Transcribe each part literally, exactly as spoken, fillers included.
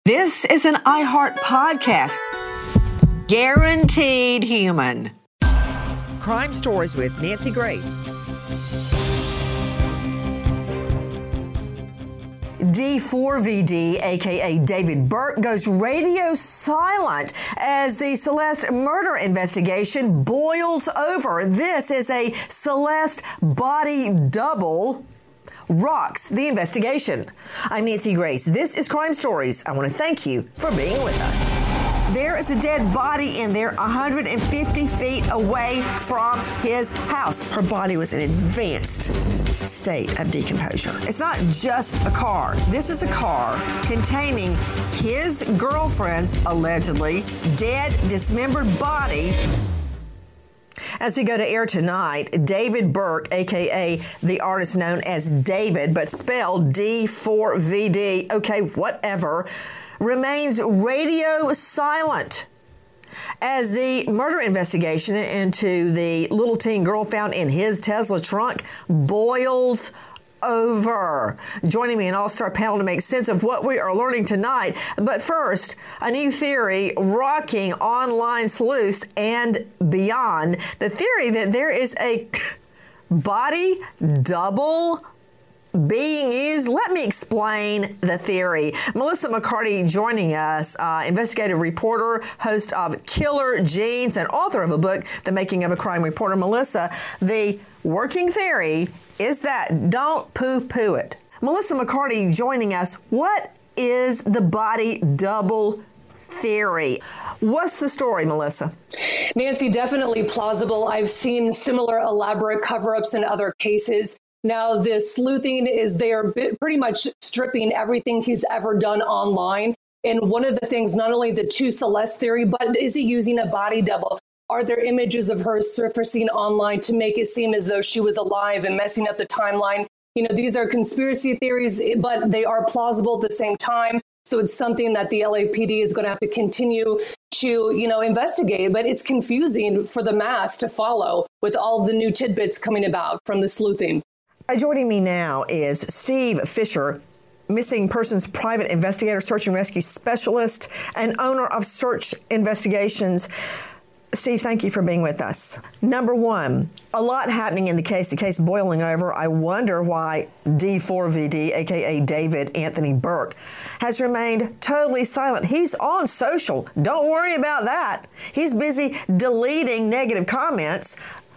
This is an iHeart podcast. Guaranteed human. Crime Stories with Nancy Grace. D four V D, a k a. David Burke, goes radio silent as the Celeste murder investigation boils over. This is a Celeste body double rocks the investigation. I'm Nancy Grace. This is Crime Stories. I want to thank you for being with us. There is a dead body in there one hundred fifty feet away from his house. Her body was in an advanced state of decomposure. It's not just a car. This is a car containing his girlfriend's allegedly dead, dismembered body. As we go to air tonight, David Burke, a k a the artist known as David, but spelled D four V D, okay, whatever, remains radio silent as the murder investigation into the little teen girl found in his Tesla trunk boils over. Joining me an all-star panel to make sense of what we are learning tonight. But first, a new theory rocking online sleuths and beyond. The theory that there is a body double being used. Let me explain the theory. Melissa McCarty joining us, uh, investigative reporter, host of Killer Genes, and author of a book, The Making of a Crime Reporter. Melissa, the working theory is that, don't poo-poo it. Melissa McCarty joining us. What is the body double theory? What's the story, Melissa? Nancy, definitely plausible. I've seen similar elaborate cover-ups in other cases. Now, the sleuthing is they are pretty much stripping everything he's ever done online. And one of the things, not only the two Celeste theory, but is he using a body double? Are there images of her surfacing online to make it seem as though she was alive and messing up the timeline? You know, these are conspiracy theories, but they are plausible at the same time. So it's something that the L A P D is going to have to continue to, you know, investigate. But it's confusing for the mass to follow with all the new tidbits coming about from the sleuthing. Joining me now is Steve Fisher, missing persons private investigator, search and rescue specialist, and owner of Search Investigations. Steve, thank you for being with us. Number one, a lot happening in the case, the case boiling over. I wonder why D four V D, a k a. David Anthony Burke, has remained totally silent. He's on social. Don't worry about that. He's busy deleting negative comments.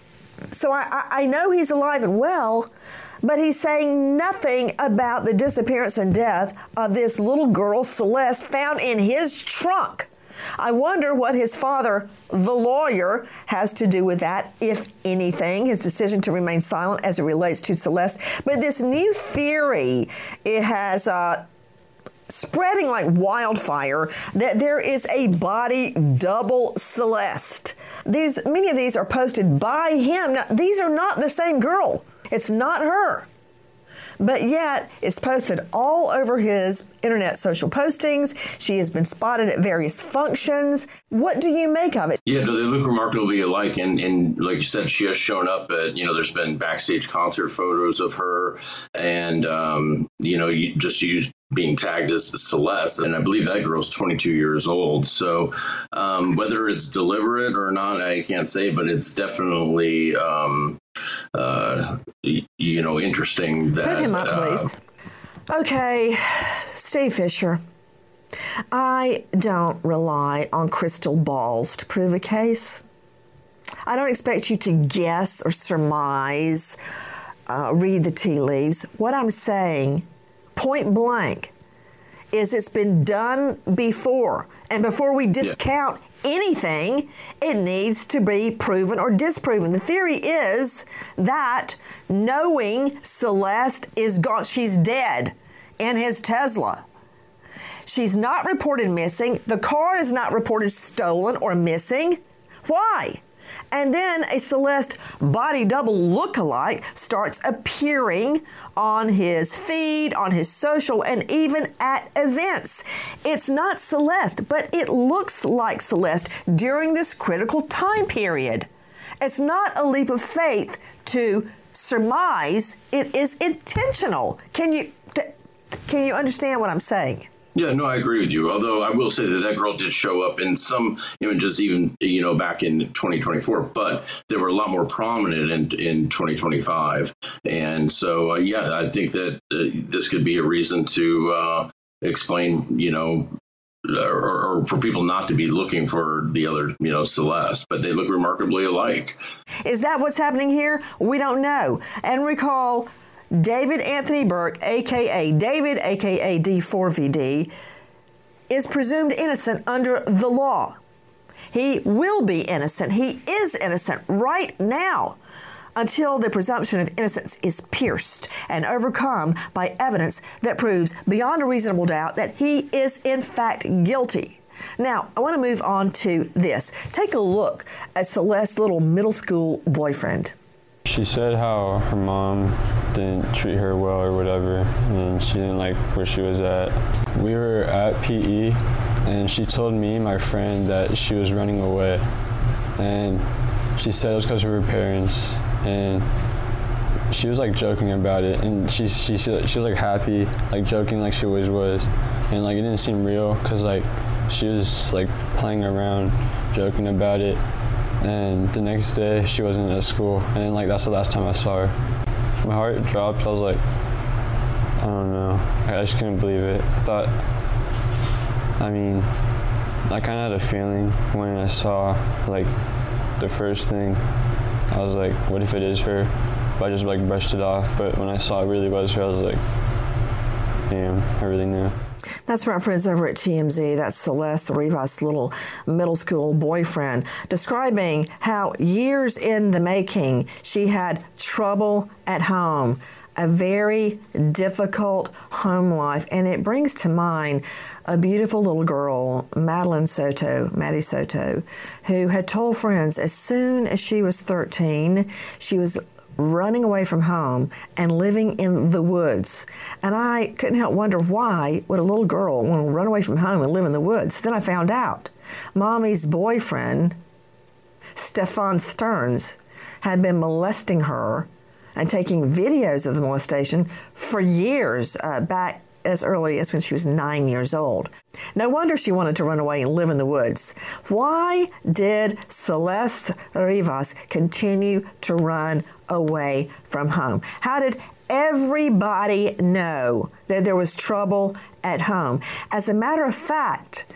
So I, I know he's alive and well, but he's saying nothing about the disappearance and death of this little girl, Celeste, found in his trunk. I wonder what his father, the lawyer, has to do with that, if anything, his decision to remain silent as it relates to Celeste. But this new theory, it has uh, spreading like wildfire that there is a body double Celeste. These, many of these are posted by him. Now, these are not the same girl. It's not her. But yet, it's posted all over his internet social postings. She has been spotted at various functions. What do you make of it? Yeah, they look remarkably alike. And, and like you said, she has shown up at, you know, there's been backstage concert photos of her. And, um, you know, you just use being tagged as Celeste. And I believe that girl's twenty-two years old. So um, whether it's deliberate or not, I can't say, but it's definitely um, Uh, you know, interesting that... Put him up, uh, please. Okay, Steve Fisher. I don't rely on crystal balls to prove a case. I don't expect you to guess or surmise, uh, read the tea leaves. What I'm saying, point blank, is it's been done before. And before we discount yeah. anything, it needs to be proven or disproven. The theory is that knowing Celeste is gone, she's dead in his Tesla. She's not reported missing. The car is not reported stolen or missing. Why? And then a Celeste body double lookalike starts appearing on his feed, on his social, and even at events. It's not Celeste, but it looks like Celeste during this critical time period. It's not a leap of faith to surmise. It is intentional. Can you, can you understand what I'm saying? Yeah, no, I agree with you. Although I will say that that girl did show up in some images, even, you know, back in twenty twenty-four, but they were a lot more prominent in, in twenty twenty-five. And so, uh, yeah, I think that uh, this could be a reason to uh, explain, you know, or, or for people not to be looking for the other, you know, Celeste, but they look remarkably alike. Is that what's happening here? We don't know. And recall, David Anthony Burke, a k a. David, a k a. D four V D, is presumed innocent under the law. He will be innocent. He is innocent right now until the presumption of innocence is pierced and overcome by evidence that proves beyond a reasonable doubt that he is in fact guilty. Now, I want to move on to this. Take a look at Celeste's little middle school boyfriend. She said how her mom didn't treat her well or whatever, and she didn't like where she was at. We were at P E, and she told me, my friend, that she was running away. And she said it was because of her parents, and she was like joking about it, and she, she, she was like happy, like joking like she always was. And like it didn't seem real because like she was like playing around, joking about it. And the next day, she wasn't at school, and like that's the last time I saw her. My heart dropped. I was like, I don't know. I just couldn't believe it. I thought, I mean, I kind of had a feeling when I saw like the first thing. I was like, what if it is her? But I just like brushed it off. But when I saw it really was her, I was like, damn, I really knew. That's from our friends over at T M Z. That's Celeste Rivas' little middle school boyfriend, describing how years in the making she had trouble at home, a very difficult home life. And it brings to mind a beautiful little girl, Madeline Soto, Maddie Soto, who had told friends as soon as she was thirteen, she was running away from home and living in the woods. And I couldn't help wonder why would a little girl want to run away from home and live in the woods. Then I found out Mommy's boyfriend, Stefan Stearns, had been molesting her and taking videos of the molestation for years, uh, back as early as when she was nine years old. No wonder she wanted to run away and live in the woods. Why did Celeste Rivas continue to run away from home? How did everybody know that there was trouble at home? As a matter of fact,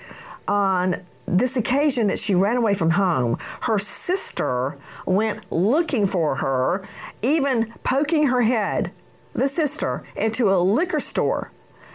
on this occasion that she ran away from home, her sister went looking for her, even poking her head, the sister, into a liquor store,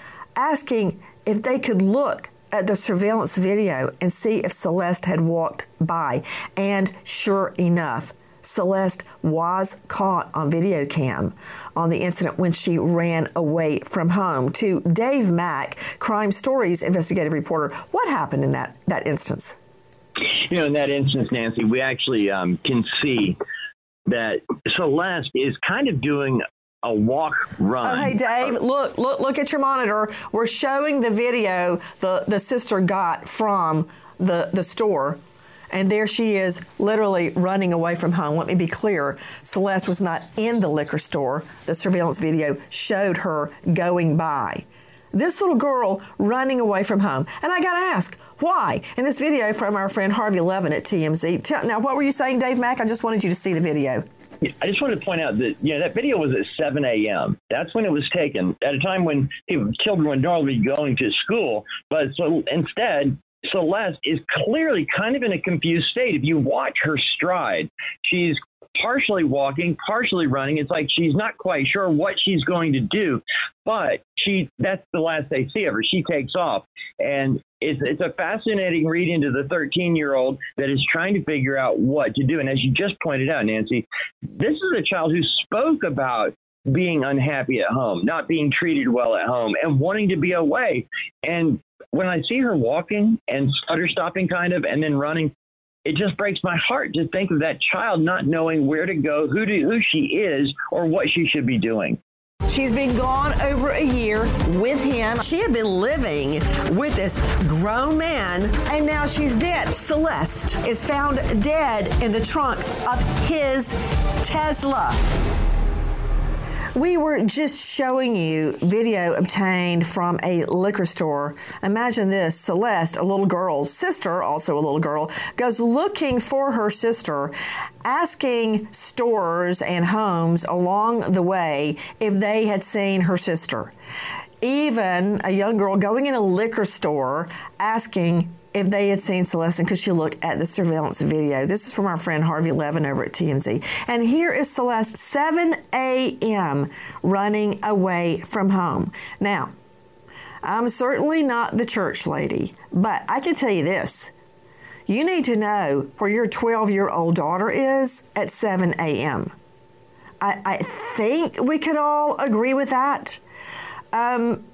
asking if they could look at the surveillance video and see if Celeste had walked by. And sure enough, Celeste was caught on video cam on the incident when she ran away from home. To Dave Mack, Crime Stories investigative reporter, what happened in that, that instance? You know, in that instance, Nancy, we actually um, can see that Celeste is kind of doing a walk run. Oh, hey, Dave, look, look, look at your monitor. We're showing the video the, the sister got from the, the store. And there she is, literally running away from home. Let me be clear. Celeste was not in the liquor store. The surveillance video showed her going by. This little girl running away from home. And I got to ask, why? In this video from our friend Harvey Levin at T M Z. Now, what were you saying, Dave Mack? I just wanted you to see the video. I just wanted to point out that, you know, that video was at seven a.m. That's when it was taken, at a time when people, children would normally be going to school. But so instead, Celeste is clearly kind of in a confused state. If you watch her stride, she's partially walking, partially running. It's like she's not quite sure what she's going to do, but she that's the last they see of her. She takes off. And it's, it's a fascinating read into the thirteen-year-old that is trying to figure out what to do. And as you just pointed out, Nancy, this is a child who spoke about being unhappy at home, not being treated well at home, and wanting to be away. And when I see her walking and stutter stopping kind of, and then running, it just breaks my heart to think of that child not knowing where to go, who to, who she is, or what she should be doing. She's been gone over a year with him. She had been living with this grown man, and now she's dead. Celeste is found dead in the trunk of his Tesla. We were just showing you video obtained from a liquor store. Imagine this. Celeste, a little girl's sister, also a little girl, goes looking for her sister, asking stores and homes along the way if they had seen her sister. Even a young girl going in a liquor store asking if they had seen Celeste, because she looked at the surveillance video. This is from our friend Harvey Levin over at T M Z. And here is Celeste, seven a.m., running away from home. Now, I'm certainly not the church lady, but I can tell you this. You need to know where your twelve-year-old daughter is at seven a.m. I, I think we could all agree with that. Um...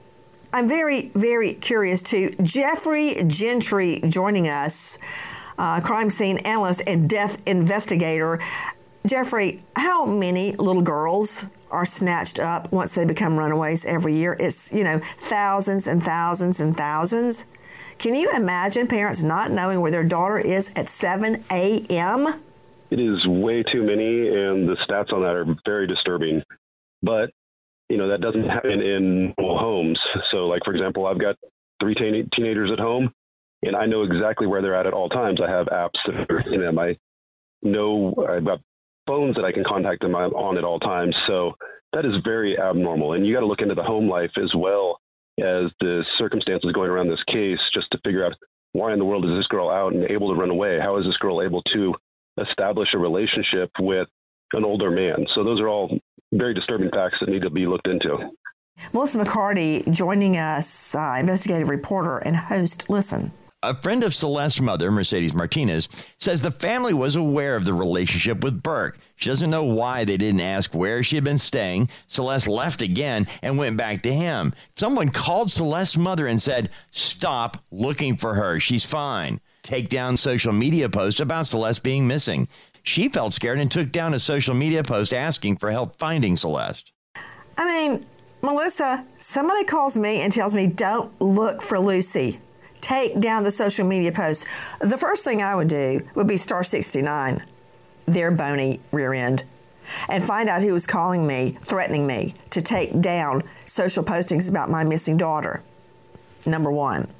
I'm very, very curious too. Jeffrey Gentry joining us, uh, crime scene analyst and death investigator. Jeffrey, how many little girls are snatched up once they become runaways every year? It's, you know, thousands and thousands and thousands. Can you imagine parents not knowing where their daughter is at seven a.m.? It is way too many, and the stats on that are very disturbing. But you know, that doesn't happen in normal homes. So, like, for example, I've got three teen- teenagers at home, and I know exactly where they're at at all times. I have apps that are in them. I know I've got phones that I can contact them on at all times. So that is very abnormal. And you got to look into the home life as well as the circumstances going around this case just to figure out why in the world is this girl out and able to run away? How is this girl able to establish a relationship with an older man? So those are all very disturbing facts that need to be looked into. Melissa McCarty joining us, uh, investigative reporter and host. Listen. A friend of Celeste's mother, Mercedes Martinez, says the family was aware of the relationship with Burke. She doesn't know why they didn't ask where she had been staying. Celeste left again and went back to him. Someone called Celeste's mother and said, "Stop looking for her. She's fine." Take down social media posts about Celeste being missing. She felt scared and took down a social media post asking for help finding Celeste. I mean, Melissa, somebody calls me and tells me, don't look for Lucy. Take down the social media post. The first thing I would do would be star sixty-nine, their bony rear end, and find out who was calling me, threatening me to take down social postings about my missing daughter. Number one.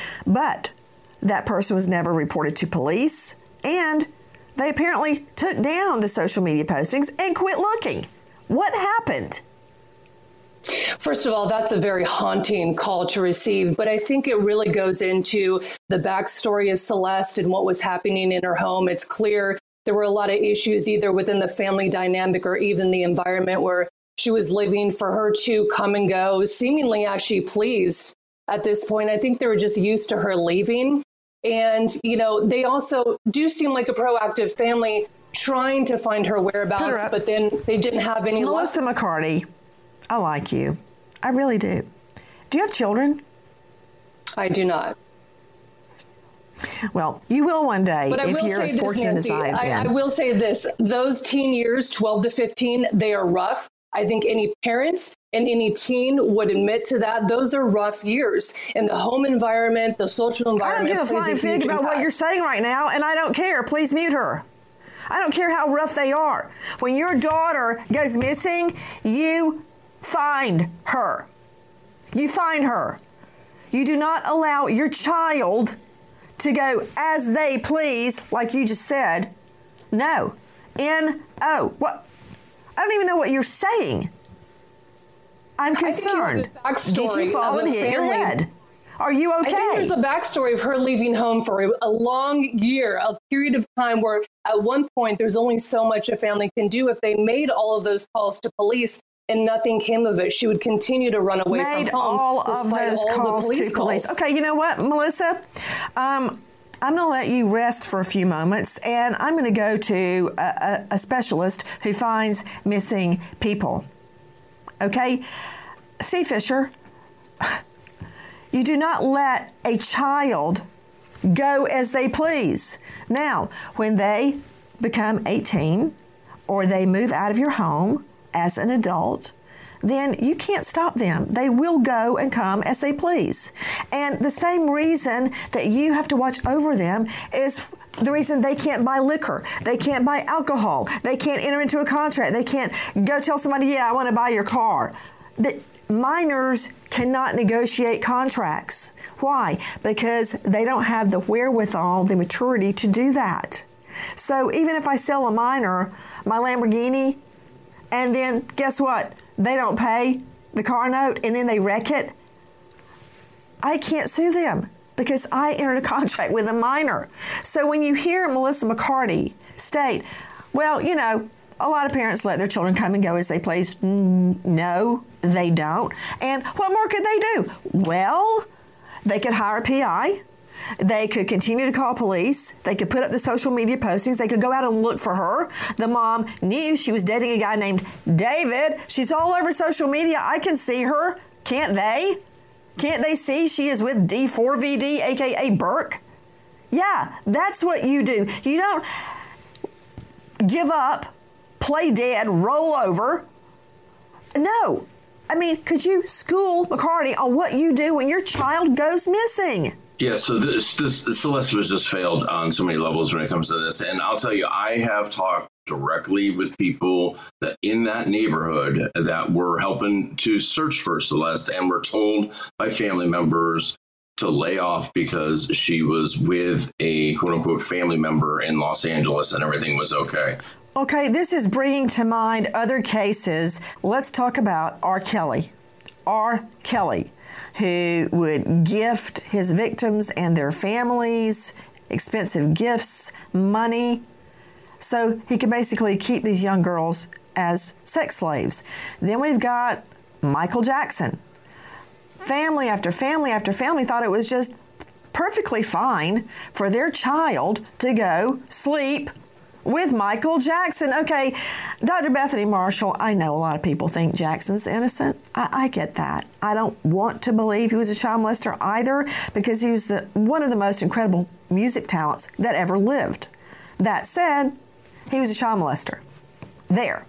But that person was never reported to police, and they apparently took down the social media postings and quit looking. What happened? First of all, that's a very haunting call to receive, but I think it really goes into the backstory of Celeste and what was happening in her home. It's clear there were a lot of issues either within the family dynamic or even the environment where she was living for her to come and go seemingly as she pleased at this point. I think they were just used to her leaving. And, you know, they also do seem like a proactive family trying to find her whereabouts, but then they didn't have any luck. Melissa McCarty, I like you. I really do. Do you have children? I do not. Well, you will one day but if you're as fortunate Nancy, as I have been. I, I will say this. Those teen years, twelve to fifteen, they are rough. I think any parent and any teen would admit to that. Those are rough years in the home environment, the social environment. I don't give a flying fig about what you're saying right now, and I don't care. Please mute her. I don't care how rough they are. When your daughter goes missing, you find her. You find her. You do not allow your child to go as they please, like you just said. No. N O. What? I don't even know what you're saying. I'm concerned. I think you have Did you fall and hit your head? Are you okay? I think there's a backstory of her leaving home for a, a long year, a period of time where at one point there's only so much a family can do. If they made all of those calls to police and nothing came of it, she would continue to run away made from home. all of those all calls police to police. calls. Okay, you know what, Melissa? Um, I'm going to let you rest for a few moments, and I'm going to go to a, a, a specialist who finds missing people. Okay? Steve Fisher, you do not let a child go as they please. Now, when they become eighteen or they move out of your home as an adult, then you can't stop them. They will go and come as they please. And the same reason that you have to watch over them is the reason they can't buy liquor, they can't buy alcohol, they can't enter into a contract, they can't go tell somebody, yeah, I want to buy your car. The minors cannot negotiate contracts. Why? Because they don't have the wherewithal, the maturity to do that. So even if I sell a minor my Lamborghini, and then guess what? They don't pay the car note, and then they wreck it, I can't sue them because I entered a contract with a minor. So when you hear Melissa McCarty state, well, you know, a lot of parents let their children come and go as they please. Mm, no, they don't. And what more could they do? Well, they could hire a P I. They could continue to call police. They could put up the social media postings. They could go out and look for her. The mom knew she was dating a guy named David. She's all over social media. I can see her. Can't they? Can't they see she is with D four V D, a k a. Burke? Yeah, that's what you do. You don't give up, play dead, roll over. No. I mean, could you school McCarty on what you do when your child goes missing? Yeah, so this, this Celeste was just failed on so many levels when it comes to this. And I'll tell you, I have talked directly with people that in that neighborhood that were helping to search for Celeste and were told by family members to lay off because she was with a quote unquote family member in Los Angeles and everything was okay. Okay, this is bringing to mind other cases. Let's talk about R. Kelly. R. Kelly, who would gift his victims and their families expensive gifts, money, so he could basically keep these young girls as sex slaves. Then we've got Michael Jackson. Family after family after family thought it was just perfectly fine for their child to go sleep with Michael Jackson. Okay, Doctor Bethany Marshall, I know a lot of people think Jackson's innocent. I, I get that. I don't want to believe he was a child molester either because he was the, one of the most incredible music talents that ever lived. That said, he was a child molester. There.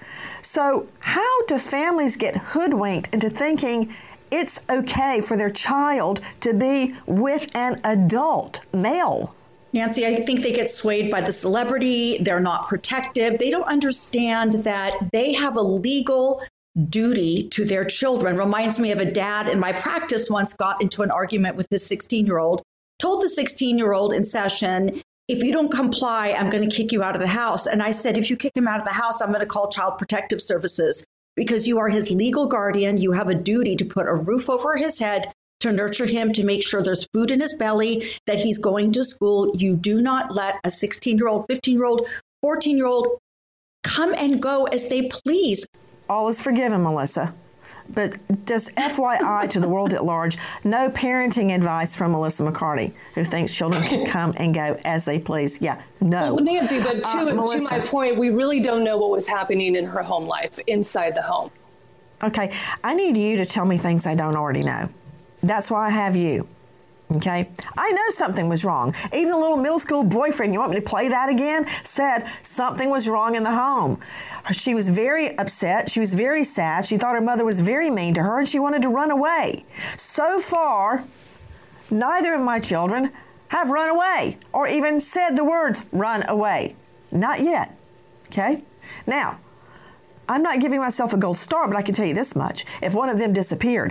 So how do families get hoodwinked into thinking it's okay for their child to be with an adult male? Nancy, I think they get swayed by the celebrity. They're not protective. They don't understand that they have a legal duty to their children. Reminds me of a dad in my practice once got into an argument with his sixteen-year-old, told the sixteen-year-old in session, if you don't comply, I'm going to kick you out of the house. And I said, if you kick him out of the house, I'm going to call Child Protective Services because you are his legal guardian. You have a duty to put a roof over his head, to nurture him, to make sure there's food in his belly, that he's going to school. You do not let a sixteen-year-old, fifteen-year-old, fourteen-year-old come and go as they please. All is forgiven, Melissa. But just F Y I to the world at large, no parenting advice from Melissa McCarty, who thinks children can come and go as they please. Yeah, no. Well, Nancy, but to, uh, to Melissa, my point, we really don't know what was happening in her home life inside the home. Okay, I need you to tell me things I don't already know. That's why I have you. Okay? I know something was wrong. Even the little middle school boyfriend, you want me to play that again? Said something was wrong in the home. She was very upset. She was very sad. She thought her mother was very mean to her and she wanted to run away. So far, neither of my children have run away or even said the words run away. Not yet. Okay? Now, I'm not giving myself a gold star, but I can tell you this much. If one of them disappeared,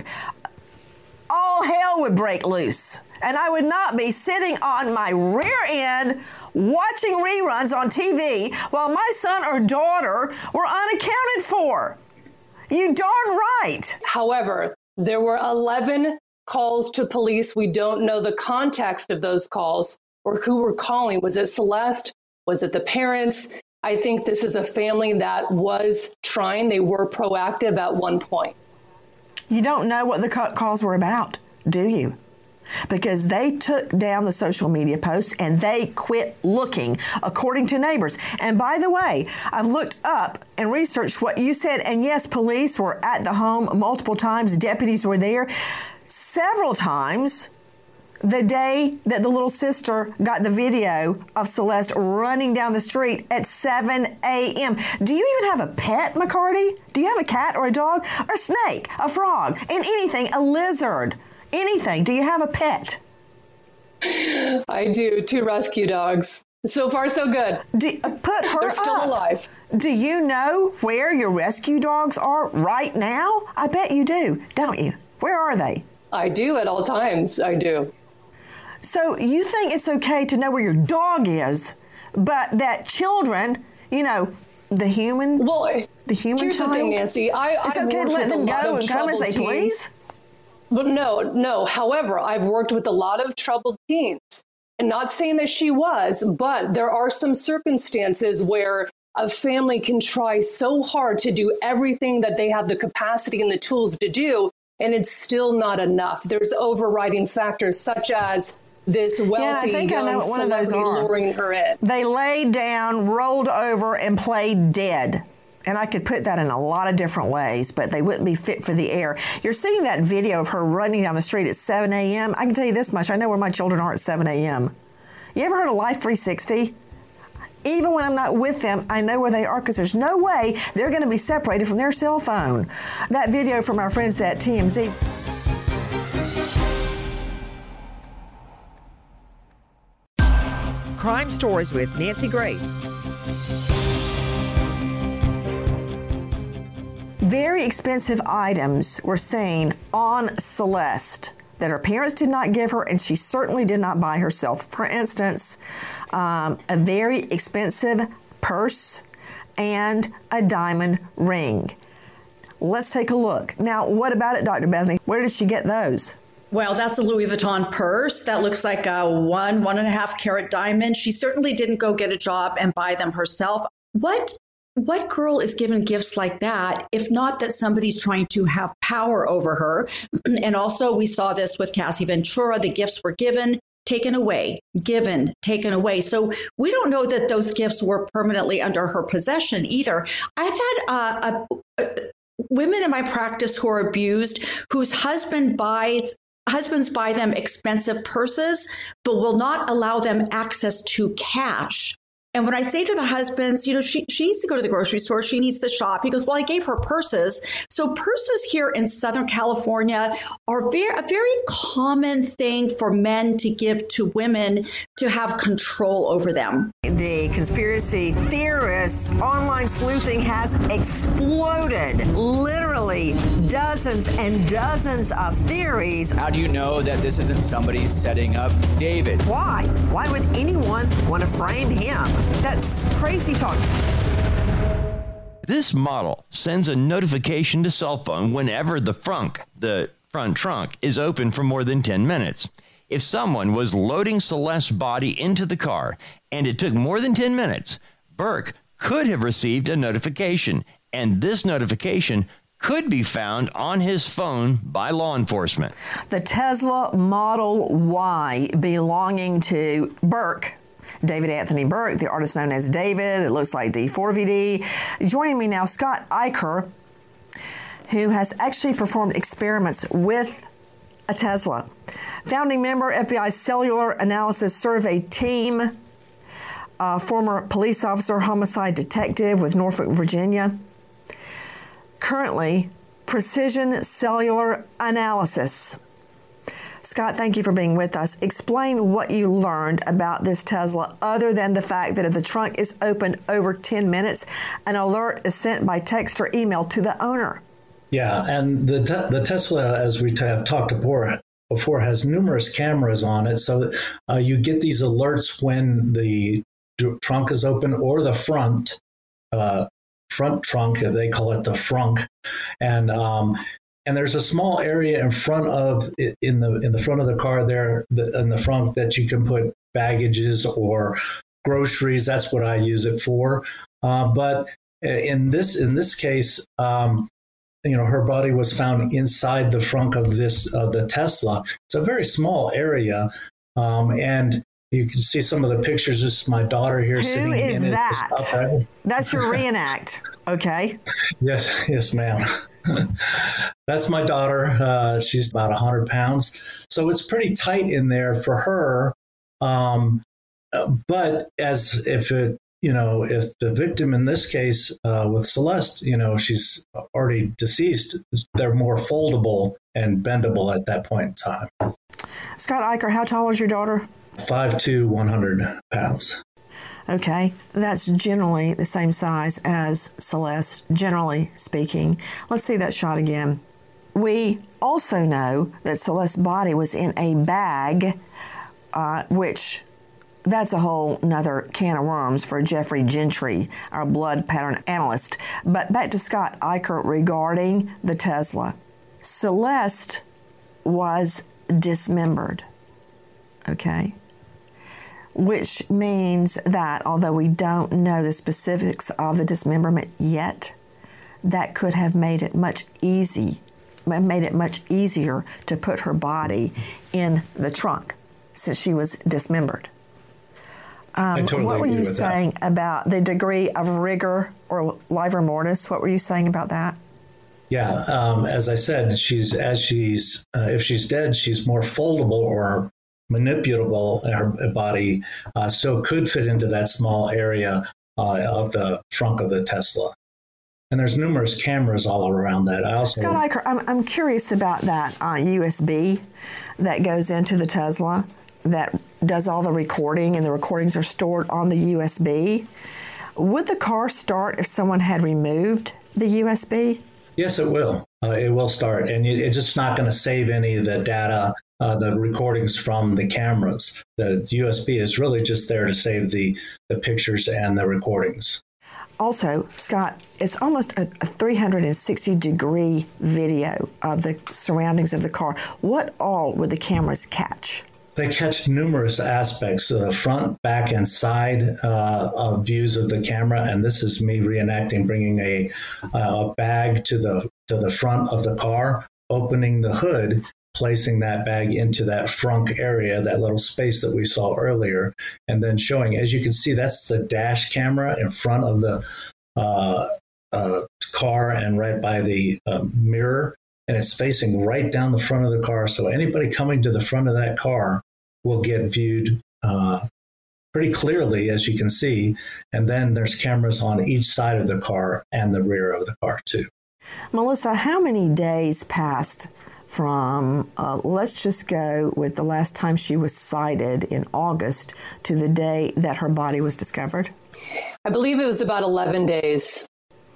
all hell would break loose. And I would not be sitting on my rear end watching reruns on T V while my son or daughter were unaccounted for. You darn right. However, there were eleven calls to police. We don't know the context of those calls or who were calling. Was it Celeste? Was it the parents? I think this is a family that was trying. They were proactive at one point. You don't know what the calls were about, do you? Because they took down the social media posts and they quit looking, according to neighbors. And by the way, I've looked up and researched what you said. And yes, police were at the home multiple times. Deputies were there several times. The day that the little sister got the video of Celeste running down the street at seven a.m. Do you even have a pet, McCarty? Do you have a cat or a dog or a snake, a frog, and anything, a lizard, anything? Do you have a pet? I do. Two rescue dogs. So far, so good. Do, uh, put her They're still up. alive. Do you know where your rescue dogs are right now? I bet you do, don't you? Where are they? I do at all times. I do. So you think it's okay to know where your dog is, but that children, you know, the human, well, the human here's child, the thing, Nancy. I, it's I've okay worked to let with a them lot go of and come as troubled they teens. please? But no, no. However, I've worked with a lot of troubled teens. And not saying that she was, but there are some circumstances where a family can try so hard to do everything that they have the capacity and the tools to do, and it's still not enough. There's overriding factors such as this wealthy yeah, I think young I know what one of those celebrity are. luring her in. They laid down, rolled over, and played dead. And I could put that in a lot of different ways, but they wouldn't be fit for the air. You're seeing that video of her running down the street at seven a.m. I can tell you this much. I know where my children are at seven a.m. You ever heard of Life three sixty? Even when I'm not with them, I know where they are because there's no way they're going to be separated from their cell phone. That video from our friends at T M Z. Crime Stories with Nancy Grace. Very expensive items were seen on Celeste that her parents did not give her, and she certainly did not buy herself. For instance, um, a very expensive purse and a diamond ring. Let's take a look. Now, what about it, Doctor Bethany? Where did she get those? Well, that's a Louis Vuitton purse. That looks like a one, one and a half carat diamond. She certainly didn't go get a job and buy them herself. What What girl is given gifts like that, if not that somebody's trying to have power over her? And also, we saw this with Cassie Ventura. The gifts were given, taken away, given, taken away. So we don't know that those gifts were permanently under her possession either. I've had uh, a, a, women in my practice who are abused, whose husband buys husbands buy them expensive purses, but will not allow them access to cash. And when I say to the husbands, you know, she, she needs to go to the grocery store, she needs to shop. He goes, well, I gave her purses. So purses here in Southern California are very, a very common thing for men to give to women to have control over them. The conspiracy theorists' online sleuthing has exploded. Literally dozens and dozens of theories. How do you know that this isn't somebody setting up David? Why? Why would anyone want to frame him? That's crazy talk. This model sends a notification to cell phone whenever the frunk, the front trunk, is open for more than ten minutes. If someone was loading Celeste's body into the car and it took more than ten minutes, Burke could have received a notification, and this notification could be found on his phone by law enforcement. The Tesla Model Y belonging to Burke, David Anthony Burke, the artist known as David. It looks like D four V D. Joining me now, Scott Eicher, who has actually performed experiments with a Tesla. Founding member, F B I Cellular Analysis Survey Team, uh, former police officer, homicide detective with Norfolk, Virginia. Currently, Precision Cellular Analysis. Scott, thank you for being with us. Explain what you learned about this Tesla, other than the fact that if the trunk is open over ten minutes, an alert is sent by text or email to the owner. Yeah, and the te- the Tesla, as we have talked before, before, has numerous cameras on it, so that uh, you get these alerts when the d- trunk is open, or the front uh, front trunk, they call it the frunk, and um, and there's a small area in front of in the in the front of the car there, the, in the front, that you can put baggages or groceries. That's what I use it for. Uh, but in this in this case. Um, You know, her body was found inside the frunk of this of the Tesla. It's a very small area, um, and you can see some of the pictures. This is my daughter here Who sitting is in that? it. That? That's your reenact, okay? Yes, yes, ma'am. That's my daughter. Uh, she's about one hundred pounds, so it's pretty tight in there for her. Um, but as if it. You know, if the victim in this case uh, with Celeste, you know, she's already deceased, they're more foldable and bendable at that point in time. Scott Eicher, how tall is your daughter? five two, one hundred pounds. Okay, that's generally the same size as Celeste, generally speaking. Let's see that shot again. We also know that Celeste's body was in a bag, uh, which that's a whole nother can of worms for Jeffrey Gentry, our blood pattern analyst. But back to Scott Eicher regarding the Tesla. Celeste was dismembered, okay? Which means that although we don't know the specifics of the dismemberment yet, that could have made it much easy, made it much easier to put her body in the trunk since she was dismembered. Um, I totally what were agree you with saying that. about the degree of rigor or livor mortis? What were you saying about that? Yeah, um, as I said, she's as she's uh, if she's dead, she's more foldable or manipulable. Her body uh, so could fit into that small area uh, of the trunk of the Tesla. And there's numerous cameras all around that. I also Scott Eicher, I'm I'm curious about that uh, U S B that goes into the Tesla that does all the recording, and the recordings are stored on the U S B. Would the car start if someone had removed the U S B? Yes, it will. Uh, it will start, and it, it's just not going to save any of the data, uh, the recordings from the cameras. The U S B is really just there to save the, the pictures and the recordings. Also, Scott, it's almost a, a three hundred sixty degree video of the surroundings of the car. What all would the cameras catch? They catch numerous aspects, uh, front, back, and side uh, of views of the camera. And this is me reenacting, bringing a, uh, a bag to the to the front of the car, opening the hood, placing that bag into that frunk area, that little space that we saw earlier, and then showing, as you can see, that's the dash camera in front of the uh, uh, car and right by the uh, mirror. And it's facing right down the front of the car. So anybody coming to the front of that car will get viewed uh, pretty clearly, as you can see. And then there's cameras on each side of the car and the rear of the car, too. Melissa, how many days passed from, uh, let's just go with the last time she was sighted in August to the day that her body was discovered? I believe it was about eleven days.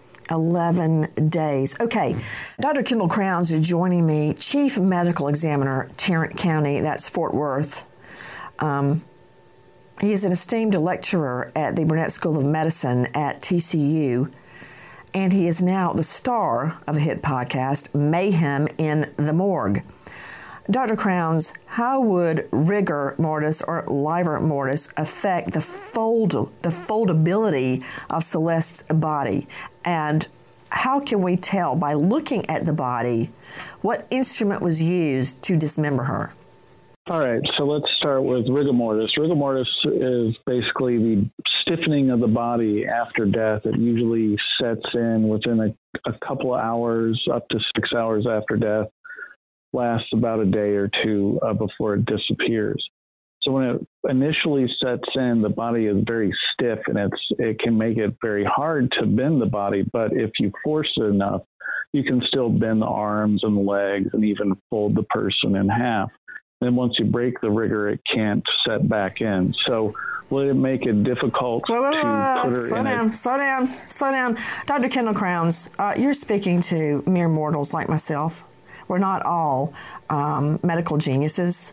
eleven days. Okay. Doctor Kendall Crowns is joining me, Chief Medical Examiner, Tarrant County, that's Fort Worth. Um, he is an esteemed lecturer at the Burnett School of Medicine at T C U, and he is now the star of a hit podcast, Mayhem in the Morgue. Doctor Crowns, how would rigor mortis or livor mortis affect the fold, the foldability of Celeste's body? And how can we tell by looking at the body what instrument was used to dismember her? All right, so let's start with rigor mortis. Rigor mortis is basically the stiffening of the body after death. It usually sets in within a, a couple of hours, up to six hours after death. Lasts about a day or two uh, before it disappears. So when it initially sets in, the body is very stiff, and it's it can make it very hard to bend the body. But if you force it enough, you can still bend the arms and the legs and even fold the person in half. Then once you break the rigor, it can't set back in. So will it make it difficult wait, wait, to wait, put her slow in down, a... Slow down, slow down. Doctor Kendall Crowns, uh, you're speaking to mere mortals like myself. We're not all um, medical geniuses.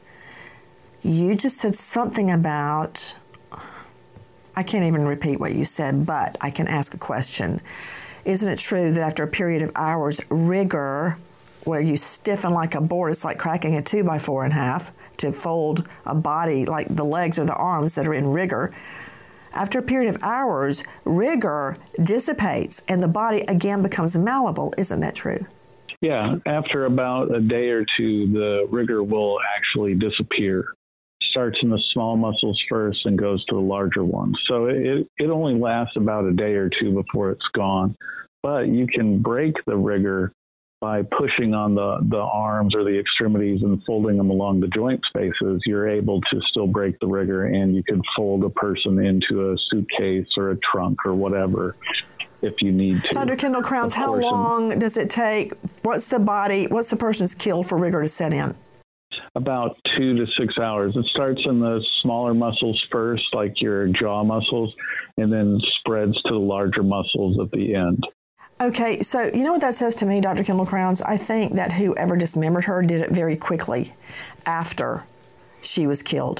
You just said something about, I can't even repeat what you said, but I can ask a question. Isn't it true that after a period of hours, rigor, where you stiffen like a board, it's like cracking a two by four in half to fold a body like the legs or the arms that are in rigor. After a period of hours, rigor dissipates and the body again becomes malleable. Isn't that true? Yeah, after about a day or two, the rigor will actually disappear. Starts in the small muscles first and goes to the larger ones. So it, it only lasts about a day or two before it's gone. But you can break the rigor by pushing on the, the arms or the extremities and folding them along the joint spaces. You're able to still break the rigor, and you can fold a person into a suitcase or a trunk or whatever if you need to. Doctor Kendall Crowns, how long does it take? What's the body, what's the person's kill for rigor to set in? about two to six hours. It starts in the smaller muscles first, like your jaw muscles, and then spreads to the larger muscles at the end. Okay, so you know what that says to me, Doctor Kendall Crowns? I think that whoever dismembered her did it very quickly after she was killed,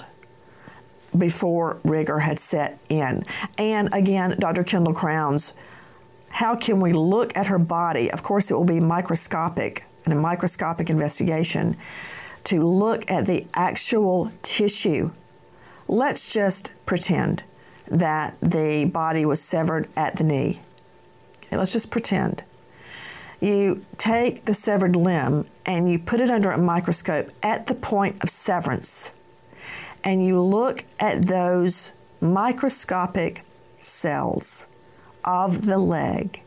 before rigor had set in. And again, Doctor Kendall Crowns, how can we look at her body? Of course, it will be microscopic, and a microscopic investigation to look at the actual tissue. Let's just pretend that the body was severed at the knee. Okay, let's just pretend. You take the severed limb and you put it under a microscope at the point of severance, and you look at those microscopic cells of the leg.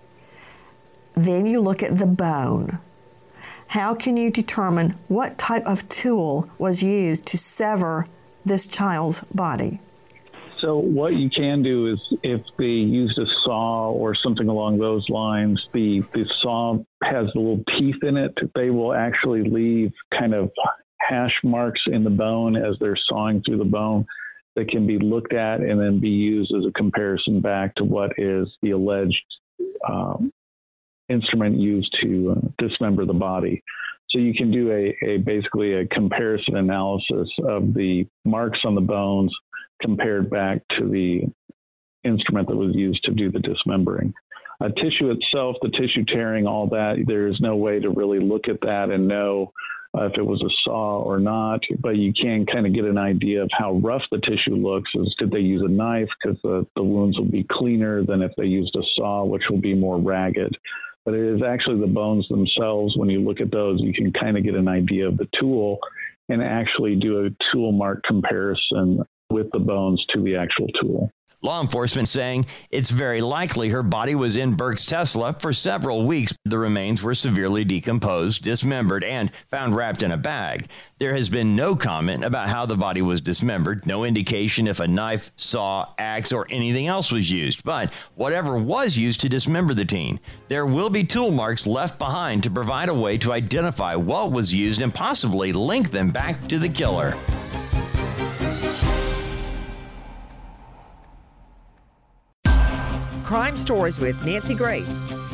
Then you look at the bone. How can you determine what type of tool was used to sever this child's body? So what you can do is, if they used a saw or something along those lines, the, the saw has the little teeth in it. They will actually leave kind of hash marks in the bone as they're sawing through the bone that can be looked at and then be used as a comparison back to what is the alleged um, instrument used to uh, dismember the body. So you can do a, a basically a comparison analysis of the marks on the bones compared back to the instrument that was used to do the dismembering. Uh, tissue itself, the tissue tearing, all that, there is no way to really look at that and know uh, if it was a saw or not, but you can kind of get an idea of how rough the tissue looks. Is did they use a knife? Because the, the wounds will be cleaner than if they used a saw, which will be more ragged. But it is actually the bones themselves. When you look at those, you can kind of get an idea of the tool and actually do a tool mark comparison with the bones to the actual tool. Law enforcement saying it's very likely her body was in Burke's Tesla for several weeks. The remains were severely decomposed, dismembered, and found wrapped in a bag. There has been no comment about how the body was dismembered, no indication if a knife, saw, axe, or anything else was used. But whatever was used to dismember the teen, there will be tool marks left behind to provide a way to identify what was used and possibly link them back to the killer. Crime Stories with Nancy Grace.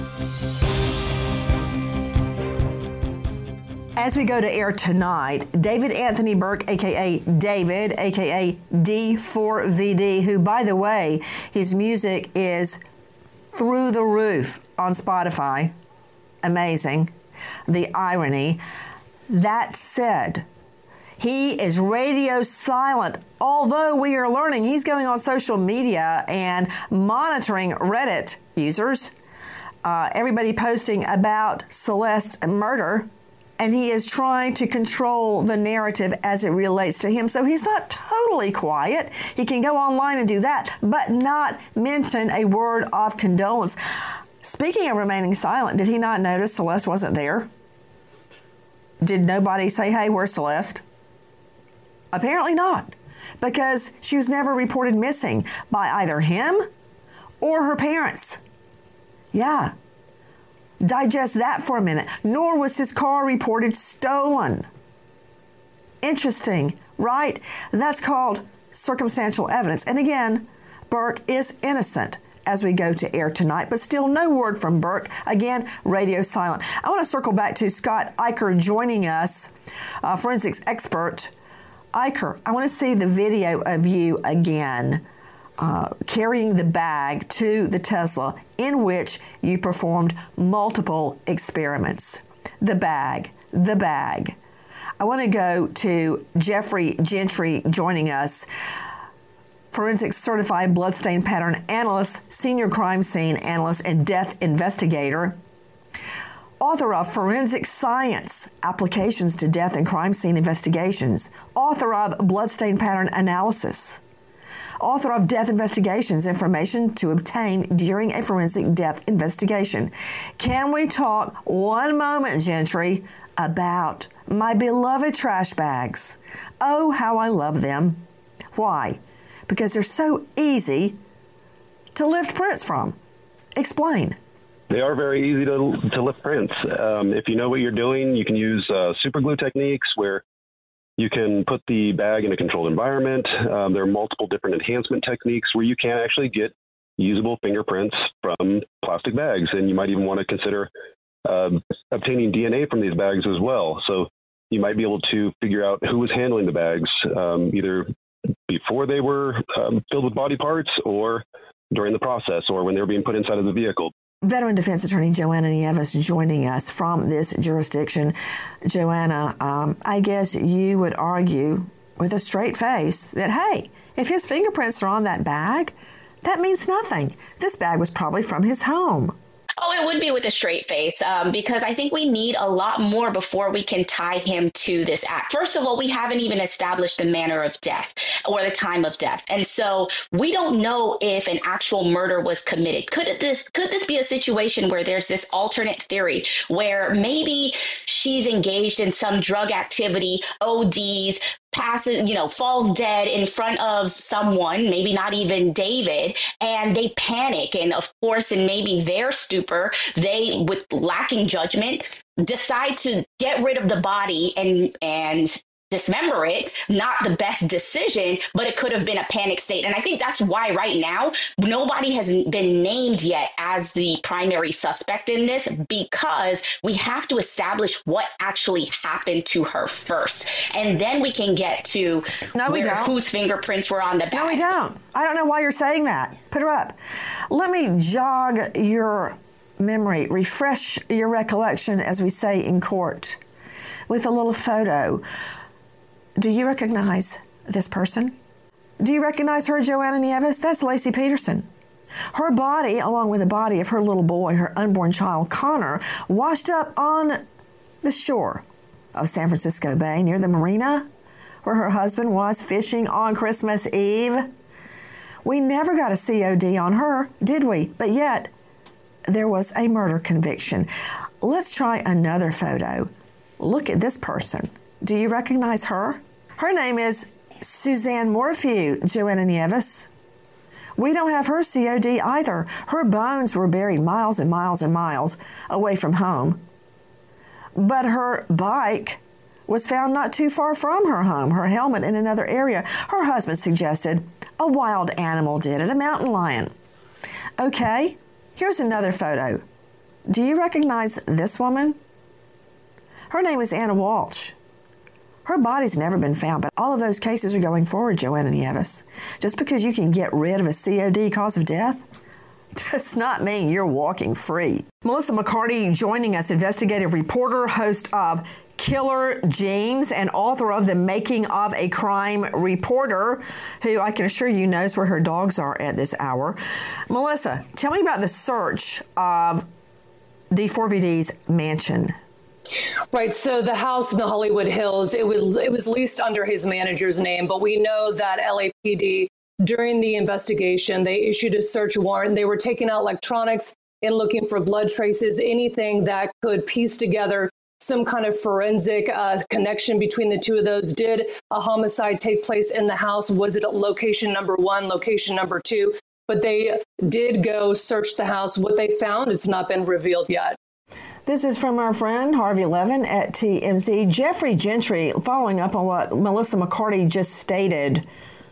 As we go to air tonight, David Anthony Burke, a k a. David, a k a. D four V D, who, by the way, his music is through the roof on Spotify. Amazing. The irony. That said, he is radio silent, although we are learning he's going on social media and monitoring Reddit users, uh, everybody posting about Celeste's murder, and he is trying to control the narrative as it relates to him. So he's not totally quiet. He can go online and do that, but not mention a word of condolence. Speaking of remaining silent, did he not notice Celeste wasn't there? Did nobody say, hey, where's Celeste? Apparently not, because she was never reported missing by either him or her parents. Yeah. Digest that for a minute. Nor was his car reported stolen. Interesting, right? That's called circumstantial evidence. And again, Burke is innocent as we go to air tonight, but still no word from Burke. Again, radio silent. I want to circle back to Scott Eicher joining us, a forensics expert. Eicher, I want to see the video of you again uh, carrying the bag to the Tesla in which you performed multiple experiments. The bag, the bag. I want to go to Jeffrey Gentry joining us, forensic certified bloodstain pattern analyst, senior crime scene analyst, and death investigator. Author of Forensic Science, Applications to Death and Crime Scene Investigations. Author of Bloodstain Pattern Analysis. Author of Death Investigations, Information to Obtain During a Forensic Death Investigation. Can we talk one moment, Gentry, about my beloved trash bags? Oh, how I love them. Why? Because they're so easy to lift prints from. Explain. They are very easy to to lift prints. Um, if you know what you're doing, you can use uh, super glue techniques where You can put the bag in a controlled environment. Um, there are multiple different enhancement techniques where you can actually get usable fingerprints from plastic bags. And you might even want to consider uh, obtaining D N A from these bags as well. So you might be able to figure out who was handling the bags, um, either before they were um, filled with body parts or during the process or when they were being put inside of the vehicle. Veteran defense attorney Joanna Nieves joining us from this jurisdiction. Joanna, um, I guess you would argue with a straight face that, hey, if his fingerprints are on that bag, that means nothing. This bag was probably from his home. Oh, it would be with a straight face, um, because I think we need a lot more before we can tie him to this act. First of all, we haven't even established the manner of death or the time of death. And so we don't know if an actual murder was committed. Could this could this be a situation where there's this alternate theory where maybe she's engaged in some drug activity, O Ds, passes, you know, fall dead in front of someone, maybe not even David, and they panic. And of course, in maybe their stupor, they, with lacking judgment, decide to get rid of the body and and dismember it. Not the best decision, but it could have been a panic state. And I think that's why right now, nobody has been named yet as the primary suspect in this, because we have to establish what actually happened to her first. And then we can get to no, we where, don't. whose fingerprints were on the bag. No, we don't. I don't know why you're saying that. Put her up. Let me jog your memory, refresh your recollection, as we say in court, with a little photo. Do you recognize this person? Do you recognize her, Joanna Nieves? That's Laci Peterson. Her body, along with the body of her little boy, her unborn child, Connor, washed up on the shore of San Francisco Bay near the marina where her husband was fishing on Christmas Eve. We never got a C O D on her, did we? But yet, there was a murder conviction. Let's try another photo. Look at this person. Do you recognize her? Her name is Suzanne Morphew, Joanna Nieves. We don't have her C O D either. Her bones were buried miles and miles and miles away from home. But her bike was found not too far from her home, her helmet in another area. Her husband suggested a wild animal did it, a mountain lion. Okay, here's another photo. Do you recognize this woman? Her name is Anna Walsh. Her body's never been found, but all of those cases are going forward, Joanna Nieves. Just because you can get rid of a C O D cause of death does not mean you're walking free. Melissa McCarty joining us, investigative reporter, host of Killer Genes, and author of The Making of a Crime Reporter, who I can assure you knows where her dogs are at this hour. Melissa, tell me about the search of D four V D's mansion. Right. So the house in the Hollywood Hills, it was it was leased under his manager's name, but we know that L A P D, during the investigation, they issued a search warrant. They were taking out electronics and looking for blood traces, anything that could piece together some kind of forensic uh, connection between the two of those. Did a homicide take place in the house? Was it at location number one, location number two? But they did go search the house. What they found has not been revealed yet. This is from our friend Harvey Levin at T M Z. Jeffrey Gentry, following up on what Melissa McCarty just stated,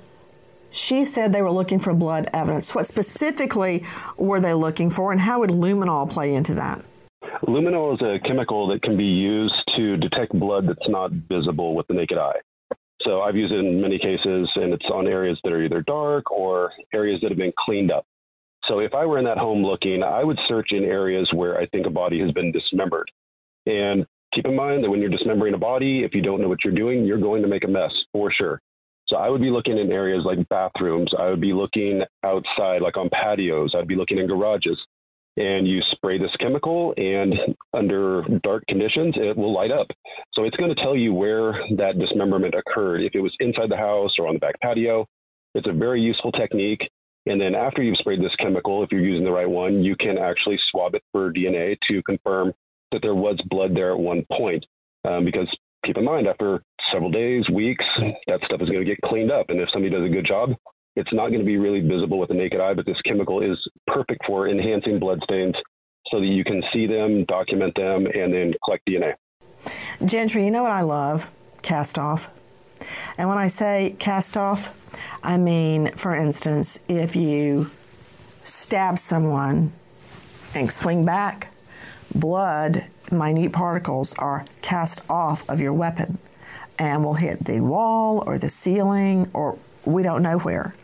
she said they were looking for blood evidence. What specifically were they looking for, and how would luminol play into that? Luminol is a chemical that can be used to detect blood that's not visible with the naked eye. So I've used it in many cases, and it's on areas that are either dark or areas that have been cleaned up. So if I were in that home looking, I would search in areas where I think a body has been dismembered. And keep in mind that when you're dismembering a body, if you don't know what you're doing, you're going to make a mess for sure. So I would be looking in areas like bathrooms. I would be looking outside, like on patios. I'd be looking in garages. And you spray this chemical, and under dark conditions, it will light up. So it's going to tell you where that dismemberment occurred, if it was inside the house or on the back patio. It's a very useful technique. And then after you've sprayed this chemical, if you're using the right one, you can actually swab it for D N A to confirm that there was blood there at one point. Um, because keep in mind, after several days, weeks, that stuff is going to get cleaned up. And if somebody does a good job, it's not going to be really visible with the naked eye, but this chemical is perfect for enhancing blood stains so that you can see them, document them, and then collect D N A. Gentry, you know what I love? Cast off. And when I say cast off, I mean, for instance, if you stab someone and swing back, blood, minute particles are cast off of your weapon and will hit the wall or the ceiling or we don't know where.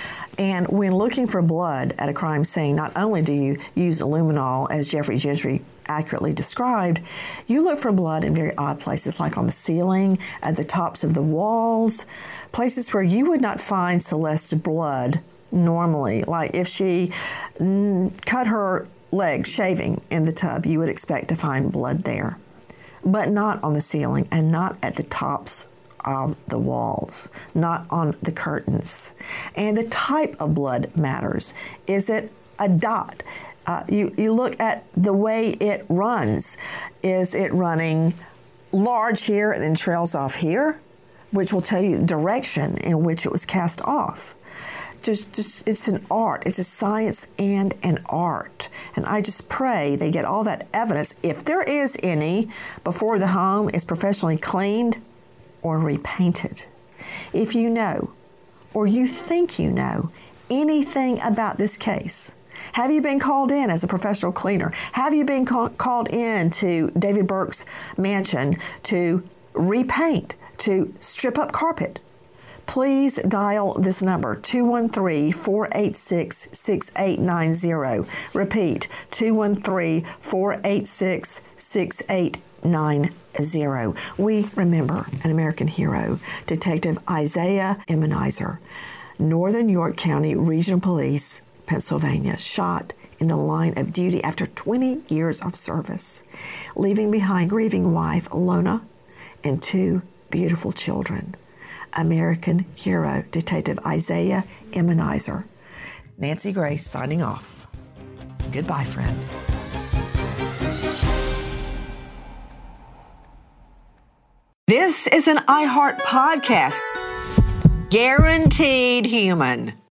And when looking for blood at a crime scene, not only do you use luminol, as Jeffrey Gentry accurately described, you look for blood in very odd places, like on the ceiling, at the tops of the walls, places where you would not find Celeste's blood normally. Like if she mm, cut her leg shaving in the tub, you would expect to find blood there, but not on the ceiling and not at the tops of the walls, not on the curtains. And the type of blood matters. Is it a dot? Uh, you, you look at the way it runs. Is it running large here and then trails off here, which will tell you the direction in which it was cast off. Just, just it's an art. It's a science and an art. And I just pray they get all that evidence, if there is any, before the home is professionally cleaned or repainted. If you know, or you think you know, anything about this case, have you been called in as a professional cleaner? Have you been call- called in to David Burke's mansion to repaint, to strip up carpet? Please dial this number, two one three, four eight six, six eight nine zero. Repeat, two one three, four eight six, six eight nine zero. We remember an American hero, Detective Isaiah Ebenezer, Northern York County Regional Police, Pennsylvania, shot in the line of duty after twenty years of service, leaving behind grieving wife Lona and two beautiful children. American hero, Detective Isaiah Ebenezer. Nancy Grace signing off. Goodbye, friend. This is an iHeart podcast. Guaranteed human.